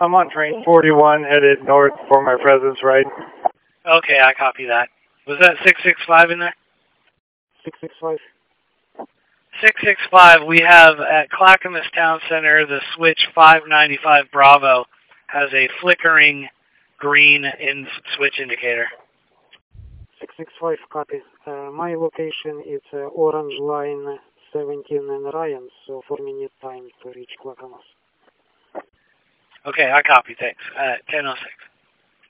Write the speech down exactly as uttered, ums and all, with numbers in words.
I'm on train forty-one, headed north for my presence, right? Okay, I copy that. Was that six six five in there? six six five. six six five, we have at Clackamas Town Center, the switch five ninety-five Bravo has a flickering green in switch indicator. six six five, copy. Uh, my location is uh, Orange Line seventeen and Ryan, so four minute time to reach Clackamas. Okay, I copy, thanks. Uh, ten oh six.